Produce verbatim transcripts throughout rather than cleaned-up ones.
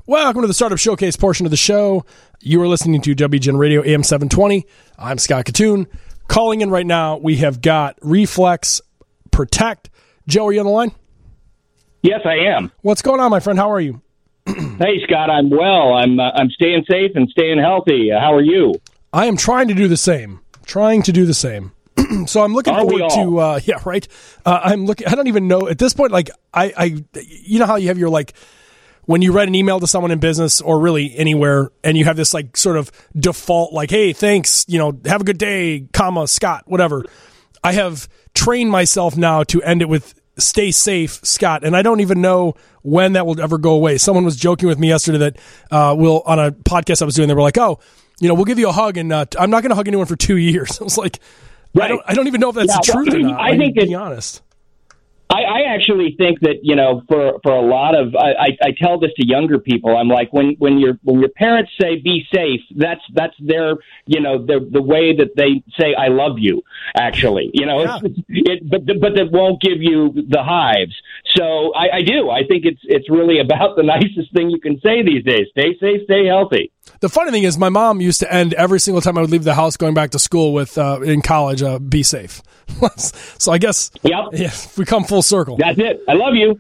Welcome to the Startup Showcase portion of the show. You are listening to W G N Radio A M seven twenty. I'm Scott Katoon. Calling in right now, we have got Reflex Protect. Joe, are you on the line? Yes, I am. What's going on, my friend? How are you? Hey, Scott, I'm well. I'm uh, I'm staying safe and staying healthy. Uh, how are you? I am trying to do the same. Trying to do the same. So I'm looking Are we forward all? to, uh, yeah, right? Uh, I'm looking, I don't even know, at this point, like, I, I, you know how you have your, like, when you write an email to someone in business or really anywhere and you have this like sort of default, like, hey, thanks, you know, have a good day, comma, Scott, whatever. I have trained myself now to end it with stay safe, Scott. And I don't even know when that will ever go away. Someone was joking with me yesterday that uh, we'll, on a podcast I was doing, they were like, oh, you know, we'll give you a hug and uh, I'm not going to hug anyone for two years. I was like, right. I don't, I don't even know if that's yeah, the truth or not. I think to that, be honest. I, I actually think that, you know, for, for a lot of, I, I, I tell this to younger people. I'm like, when, when your when your parents say be safe, that's that's their, you know, the the way that they say I love you. Actually, you know, Yeah. it, it, but but that won't give you the hives. So I, I do. I think it's it's really about the nicest thing you can say these days. Stay safe, stay healthy. The funny thing is, my mom used to end every single time I would leave the house going back to school with, uh, in college, uh, be safe. So I guess Yep. yeah, we come full circle. That's it. I love you.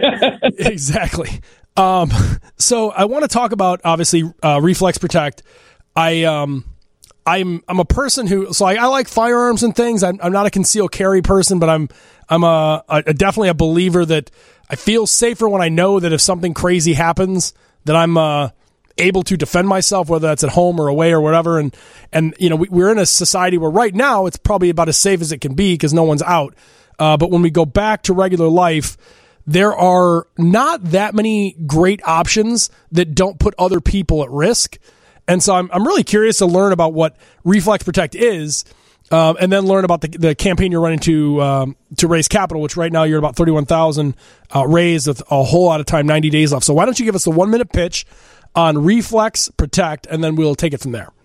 Exactly. Um, so I want to talk about, obviously, uh, Reflex Protect. I, um, I'm I'm a person who, so I, I like firearms and things. I'm, I'm not a concealed carry person, but I'm I'm a, a definitely a believer that I feel safer when I know that if something crazy happens, that I'm uh, able to defend myself, whether that's at home or away or whatever. And, and you know, we, we're in a society where right now it's probably about as safe as it can be because no one's out. Uh, but when we go back to regular life, there are not that many great options that don't put other people at risk. And so I'm I'm really curious to learn about what Reflex Protect is, um, and then learn about the, the campaign you're running to um, to raise capital, which right now you're about thirty-one thousand uh, raised with a whole lot of time, ninety days left. So why don't you give us a one-minute pitch on Reflex Protect, and then we'll take it from there.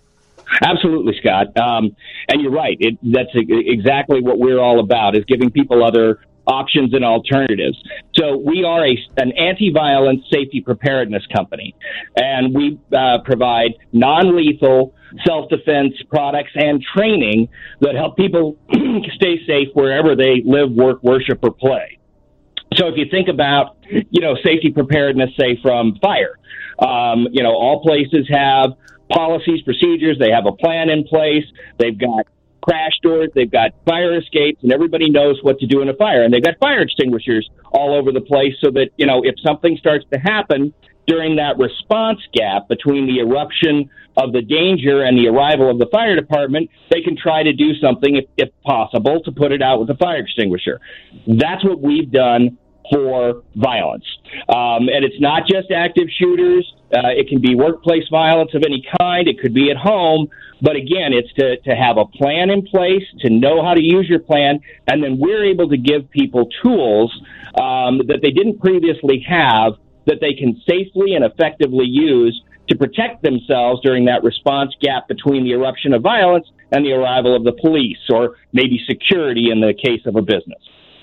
Absolutely, Scott. Um, and you're right. It, that's exactly what we're all about, is giving people other options and alternatives. So we are a, an anti-violence safety preparedness company, and we uh, provide non-lethal self-defense products and training that help people stay safe wherever they live, work, worship, or play. So if you think about, you know, safety preparedness, say from fire, um, you know, all places have policies, procedures. They have a plan in place. They've got crash doors. They've got fire escapes, and everybody knows what to do in a fire. And they've got fire extinguishers all over the place so that, you know, if something starts to happen during that response gap between the eruption of the danger and the arrival of the fire department, they can try to do something, if, if possible, to put it out with a fire extinguisher. That's what we've done for violence. Um, and it's not just active shooters. Uh, it can be workplace violence of any kind. It could be at home. But again, it's to, to have a plan in place, to know how to use your plan, and then we're able to give people tools um, that they didn't previously have that they can safely and effectively use to protect themselves during that response gap between the eruption of violence and the arrival of the police, or maybe security in the case of a business.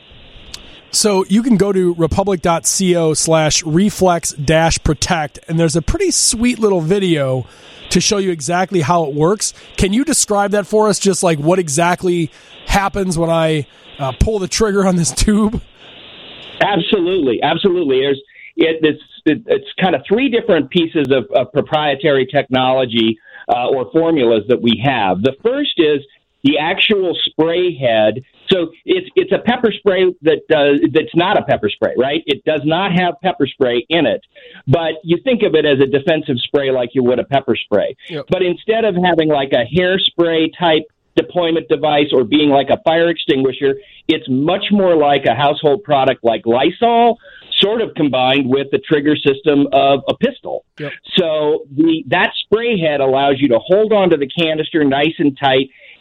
So you can go to republic.co slash reflex dash protect, and there's a pretty sweet little video to show you exactly how it works. Can you describe that for us, just like what exactly happens when I uh, pull the trigger on this tube? Absolutely, absolutely. There's it, it's it, it's kind of three different pieces of, of proprietary technology uh, or formulas that we have. The first is the actual spray head. So it's it's a pepper spray that does that's not a pepper spray, right? It does not have pepper spray in it, but you think of it as a defensive spray like you would a pepper spray. Yep. But instead of having like a hairspray type deployment device or being like a fire extinguisher, it's much more like a household product like Lysol, sort of combined with the trigger system of a pistol. Yep. So the that spray head allows you to hold onto the canister nice and tight.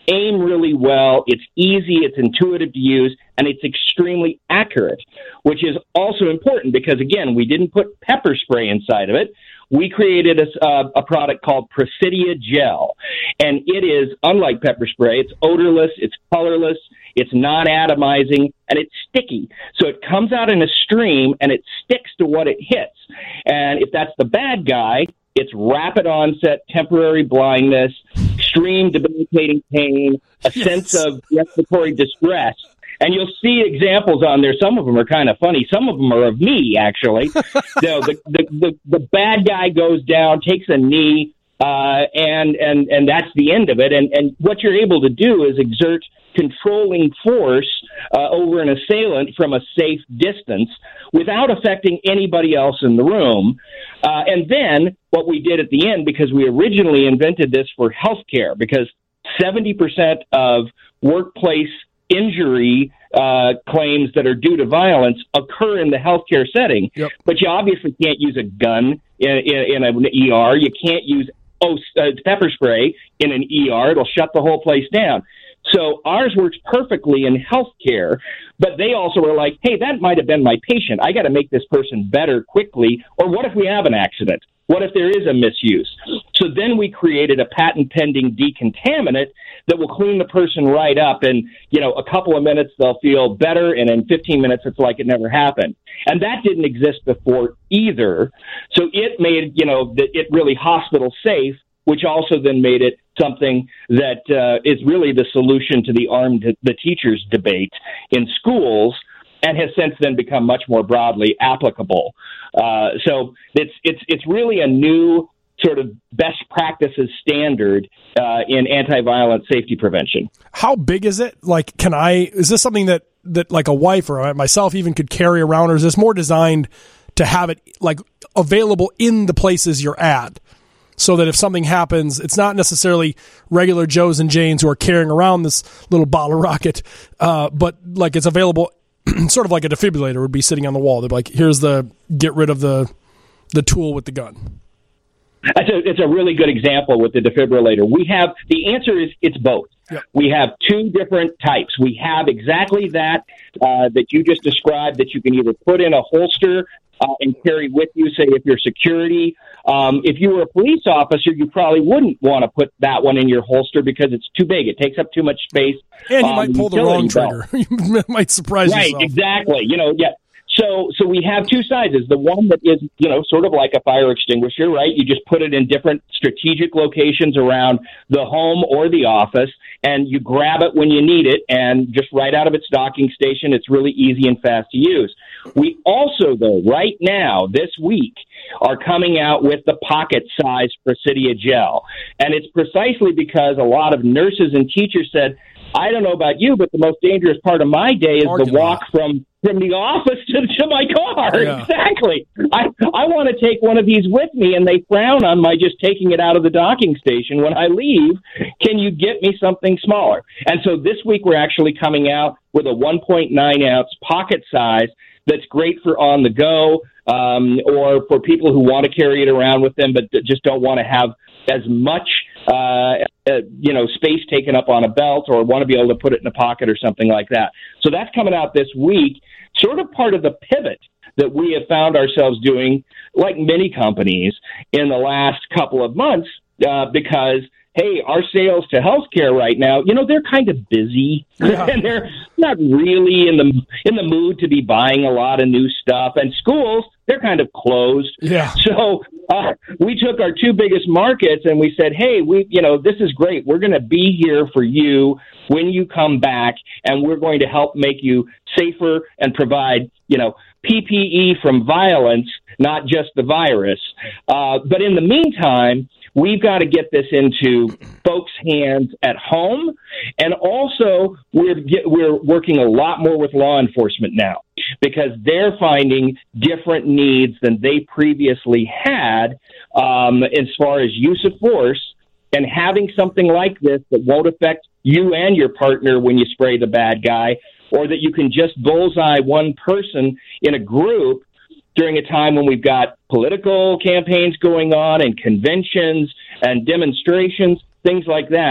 aim really well, it's easy, it's intuitive to use, and it's extremely accurate, which is also important because, again, we didn't put pepper spray inside of it. We created a, uh, a product called Presidia Gel, and it is, unlike pepper spray, it's odorless, it's colorless, it's non-atomizing, and it's sticky. So it comes out in a stream, and it sticks to what it hits. And if that's the bad guy, it's rapid onset, temporary blindness, extreme debilitating pain, a yes. sense of respiratory distress. And you'll see examples on there. Some of them are kind of funny. Some of them are of me, actually. So the, the, the, the bad guy goes down, takes a knee, uh, and, and, and that's the end of it. And, and what you're able to do is exert controlling force uh, over an assailant from a safe distance without affecting anybody else in the room. Uh, and then what we did at the end, because we originally invented this for healthcare, because seventy percent of workplace injury uh, claims that are due to violence occur in the healthcare setting. Yep. But you obviously can't use a gun in, in, in an E R. You can't use oh, uh, pepper spray in an E R. It'll shut the whole place down. So ours works perfectly in healthcare, but they also are like, hey, that might have been my patient. I got to make this person better quickly. Or what if we have an accident? What if there is a misuse? So then we created a patent-pending decontaminant that will clean the person right up. And, you know, a couple of minutes, they'll feel better. And in fifteen minutes, it's like it never happened. And that didn't exist before either. So it made, you know, the, it really hospital safe, which also then made it something that uh, is really the solution to the armed the teachers debate in schools, and has since then become much more broadly applicable. Uh, so it's it's it's really a new sort of best practices standard uh, in anti-violent safety prevention. How big is it? Like, can I? Is this something that that like a wife or myself even could carry around, or is this more designed to have it like available in the places you're at? So that if something happens, it's not necessarily regular Joes and Janes who are carrying around this little bottle rocket, uh, but like it's available, sort of like a defibrillator would be sitting on the wall. They're like, here's the get rid of the the tool with the gun. It's a, it's a really good example with the defibrillator. We have the answer is it's both. Yep. We have two different types. We have exactly that uh, that you just described, that you can either put in a holster Uh, and carry with you, say, if you're security. Um, if you were a police officer, you probably wouldn't want to put that one in your holster because it's too big. It takes up too much space. And you um, might pull the wrong trigger. You might surprise right, yourself. Right, exactly. You know, yeah. So, so we have two sizes. The one that is, you know, sort of like a fire extinguisher, right? You just put it in different strategic locations around the home or the office, and you grab it when you need it, and just right out of its docking station, it's really easy and fast to use. We also, though, right now, this week, are coming out with the pocket-sized Presidia Gel. And it's precisely because a lot of nurses and teachers said, I don't know about you, but the most dangerous part of my day is Argument. the walk from from the office to, to my car. Yeah. Exactly. I, I want to take one of these with me, and they frown on my just taking it out of the docking station when I leave. Can you get me something smaller? And so this week we're actually coming out with a one point nine ounce pocket size that's great for on the go, um, or for people who want to carry it around with them but just don't want to have as much uh, uh, you know, space taken up on a belt, or want to be able to put it in a pocket or something like that. So that's coming out this week, sort of part of the pivot that we have found ourselves doing, like many companies, in the last couple of months, uh, because, hey, our sales to healthcare right now, you know, they're kind of busy, yeah. and they're not really in the in the mood to be buying a lot of new stuff. And schools, they're kind of closed. Yeah. So uh, we took our two biggest markets and we said, hey, we, you know, this is great. We're going to be here for you when you come back, and we're going to help make you safer and provide, you know, P P E from violence, not just the virus. Uh, but in the meantime, we've got to get this into folks' hands at home, and also we're get, we're working a lot more with law enforcement now, because they're finding different needs than they previously had um, as far as use of force, and having something like this that won't affect you and your partner when you spray the bad guy, or that you can just bullseye one person in a group during a time when we've got political campaigns going on and conventions and demonstrations, things like that.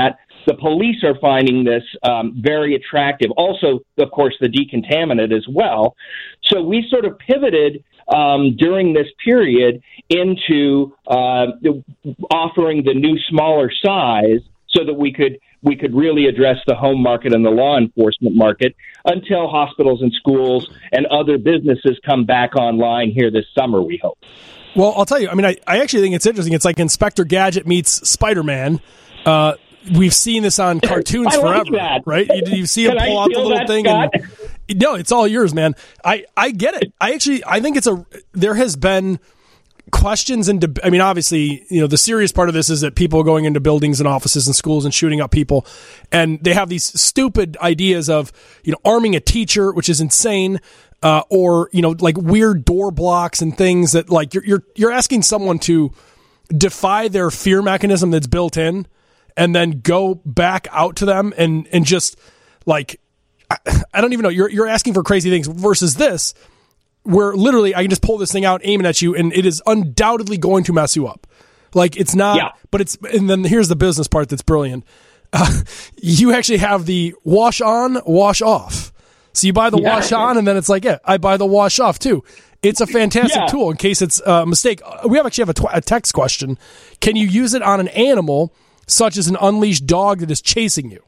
the police are finding this um, very attractive. Also, of course, the decontaminant as well. So we sort of pivoted um, during this period into uh, offering the new smaller size so that we could we could really address the home market and the law enforcement market until hospitals and schools and other businesses come back online here this summer, we hope. Well, I'll tell you, I mean, I, I actually think it's interesting. It's like Inspector Gadget meets Spider-Man. Uh, we've seen this on cartoons I like forever, that. right? You, you see him Can pull I out the steal little that, thing. Scott? And, no, it's all yours, man. I, I get it. I actually, I think it's a, there has been questions and, deb- I mean, obviously, you know, the serious part of this is that people are going into buildings and offices and schools and shooting up people. And they have these stupid ideas of, you know, arming a teacher, which is insane. Uh, or, you know, like weird door blocks and things that like you're, you're, you're asking someone to defy their fear mechanism that's built in and then go back out to them and, and just like, I, I don't even know, you're, you're asking for crazy things versus this where literally I can just pull this thing out, aim it at you, and it is undoubtedly going to mess you up. Like it's not, yeah. but it's, and then here's the business part that's brilliant. Uh, you actually have the wash on, wash off. So you buy the yeah. wash on, and then it's like, yeah, I buy the wash off too. It's a fantastic yeah. tool in case it's a mistake. We have actually have a, tw- a text question. Can you use it on an animal, such as an unleashed dog that is chasing you?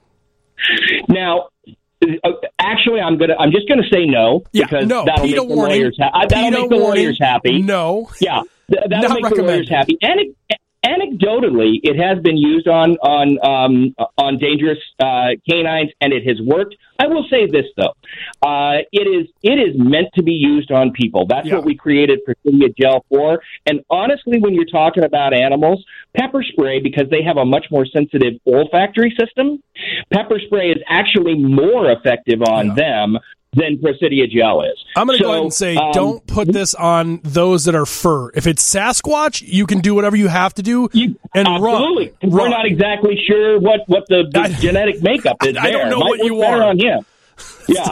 Now, actually, I'm gonna. I'm just gonna say no yeah, because no. that'll PETA make the warning. lawyers. Ha- that'll PETA make the warning. lawyers happy. No. Yeah, th- that'll Not make the lawyers happy. And it, anecdotally, it has been used on on um, on dangerous uh, canines, and it has worked. I will say this though, uh, it is it is meant to be used on people. That's yeah. what we created Presidia Gel for. And honestly, when you're talking about animals, pepper spray, because they have a much more sensitive olfactory system, pepper spray is actually more effective on yeah. them than Presidia Gel is. I'm going to so, go ahead and say, um, don't put this on those that are fur. If it's Sasquatch, you can do whatever you have to do you, and absolutely. run. We're run. not exactly sure what, what the, the I, genetic makeup is I, I there. don't know Might what you are. are. On him. Yeah.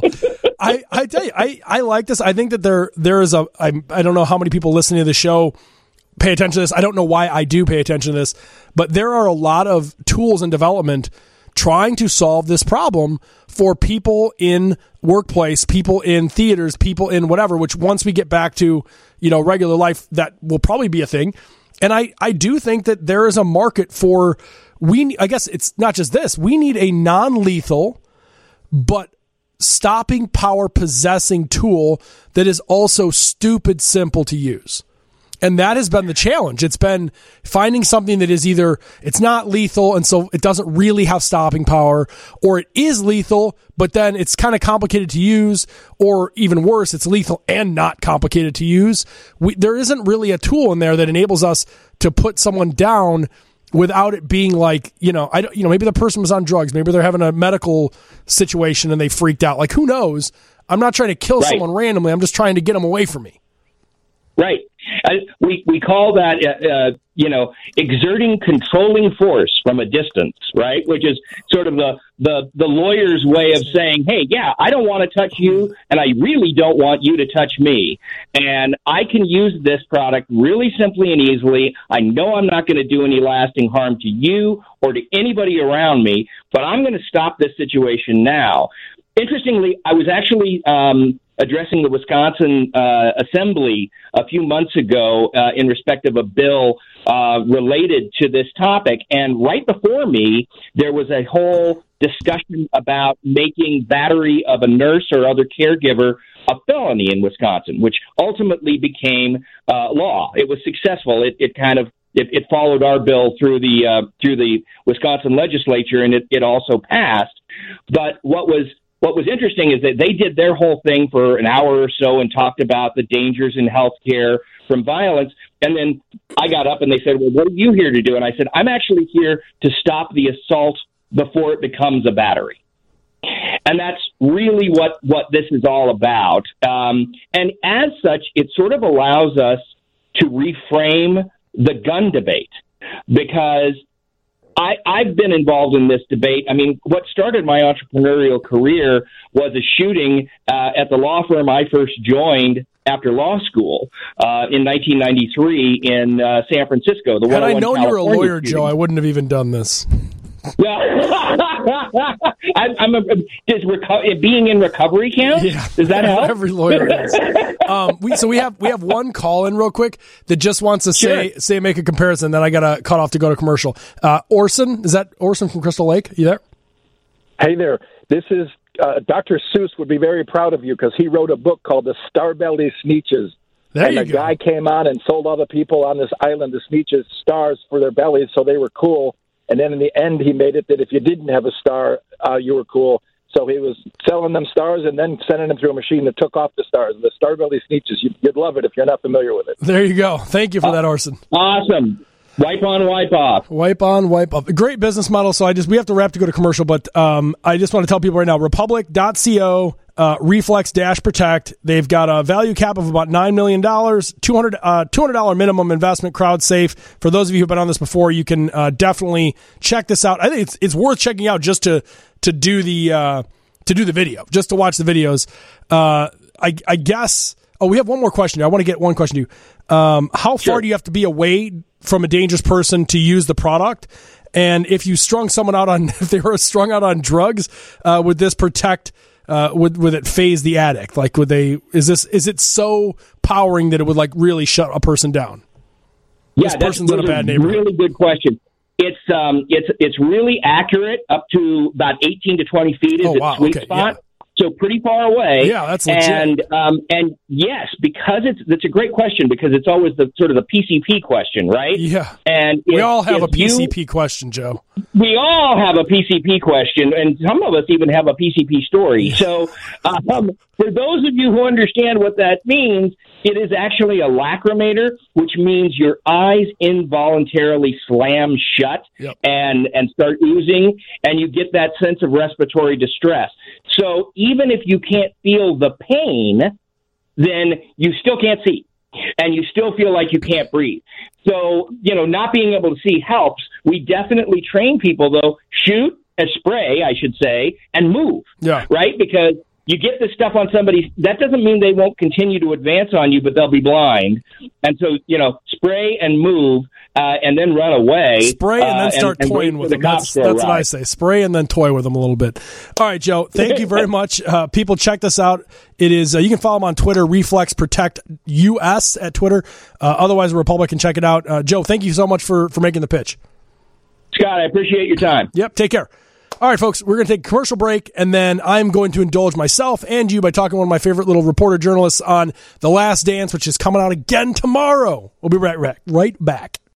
I, I tell you, I, I like this. I think that there there is a, I, I don't know how many people listening to the show pay attention to this. I don't know why I do pay attention to this, but there are a lot of tools in development trying to solve this problem for people in workplace, people in theaters, people in whatever, which once we get back to, you know, regular life, that will probably be a thing. And I, I do think that there is a market for, we, I guess it's not just this, we need a non-lethal, but stopping power possessing tool that is also stupid simple to use. And that has been the challenge. It's been finding something that is either, it's not lethal, and so it doesn't really have stopping power, or it is lethal, but then it's kind of complicated to use, or even worse, it's lethal and not complicated to use. We, there isn't really a tool in there that enables us to put someone down without it being like, you know, I don't, you know, maybe the person was on drugs, maybe they're having a medical situation and they freaked out. Like, who knows? I'm not trying to kill right. someone randomly. I'm just trying to get them away from me. Right. Uh, we we call that, uh, uh, you know, exerting controlling force from a distance, right? Which is sort of the, the, the lawyer's way of saying, hey, yeah, I don't want to touch you, and I really don't want you to touch me. And I can use this product really simply and easily. I know I'm not going to do any lasting harm to you or to anybody around me, but I'm going to stop this situation now. Interestingly, I was actually um, addressing the Wisconsin uh, Assembly a few months ago uh, in respect of a bill uh, related to this topic. And right before me, there was a whole discussion about making battery of a nurse or other caregiver a felony in Wisconsin, which ultimately became uh, law. It was successful. It, it kind of it, it followed our bill through the uh, through the Wisconsin legislature, and it, it also passed. But what was What was interesting is that they did their whole thing for an hour or so and talked about the dangers in healthcare from violence. And then I got up and they said, well, what are you here to do? And I said, I'm actually here to stop the assault before it becomes a battery. And that's really what, what this is all about. Um, and as such, it sort of allows us to reframe the gun debate, because I, I've been involved in this debate. I mean, what started my entrepreneurial career was a shooting uh, at the law firm I first joined after law school uh, in nineteen ninety-three in uh, San Francisco. The Had I known California you were a lawyer, shooting. Joe, I wouldn't have even done this. I'm, I'm a, does reco- being in recovery count? Yeah, does that help? Every lawyer is. um, we so we have we have one call in real quick that just wants to say Sure. say make a comparison. Then I gotta cut off to go to commercial. Uh, Orson, is that Orson from Crystal Lake? You there? Hey there. This is uh, Doctor Seuss would be very proud of you because he wrote a book called The Starbelly Sneetches. There and you a go. guy came on and sold all the people on this island the Sneetches stars for their bellies, so they were cool. And then in the end, he made it that if you didn't have a star, uh, you were cool. So he was selling them stars and then sending them through a machine that took off the stars. The Starbelly Sneetches, you'd, you'd love it if you're not familiar with it. There you go. Thank you for that, Orson. Awesome. Wipe on, wipe off. Wipe on, wipe off. Great business model. So I just we have to wrap to go to commercial, but um, I just want to tell people right now, Republic dot co, uh, Reflex Dash Protect. They've got a value cap of about nine million dollars, two hundred dollars uh, two hundred dollars minimum investment, crowd safe. For those of you who've been on this before, you can uh, definitely check this out. I think it's it's worth checking out just to to do the uh, to do the video, just to watch the videos. Uh, I, I guess. Oh, we have one more question. I want to get one question to you. Um, how far Sure. do you have to be away from a dangerous person to use the product? And if you strung someone out on, if they were strung out on drugs, uh, would this protect? Uh, would would it phase the addict? Like, would they? Is this is it so powering that it would like really shut a person down? Yeah, this that's, person's in a those are bad neighborhood. Really good question. It's um, it's it's really accurate up to about eighteen to twenty feet is Oh, its wow. sweet Okay, spot. yeah. So pretty far away. Yeah, that's legit. And um, and yes, because it's that's a great question because it's always the sort of the P C P question, right? Yeah. And We if- all have if a P C P you- question, Joe. we all have a P C P question, and some of us even have a P C P story. So, um, for those of you who understand what that means, it is actually a lacrimator, which means your eyes involuntarily slam shut Yep. and and start oozing, and you get that sense of respiratory distress. So, even if you can't feel the pain, then you still can't see. And you still feel like you can't breathe. So, you know, not being able to see helps. We definitely train people, though, shoot a spray, I should say, and move. Yeah. Right? Because you get this stuff on somebody, that doesn't mean they won't continue to advance on you, but they'll be blind. And so, you know, spray and move, uh, and then run away. Spray and then uh, start and, and toying wait with for them. the cops That's, to that's what I arrive. say. Spray and then toy with them a little bit. All right, Joe. Thank you very much. Uh, people, check this out. It is uh, you can follow them on Twitter, Reflex Protect U S at Twitter. Uh, otherwise, Republic can check it out. Uh, Joe, thank you so much for for making the pitch. Scott, I appreciate your time. Yep. Take care. All right, folks, we're going to take a commercial break, and then I'm going to indulge myself and you by talking to one of my favorite little reporter journalists on The Last Dance, which is coming out again tomorrow. We'll be right, right, right back.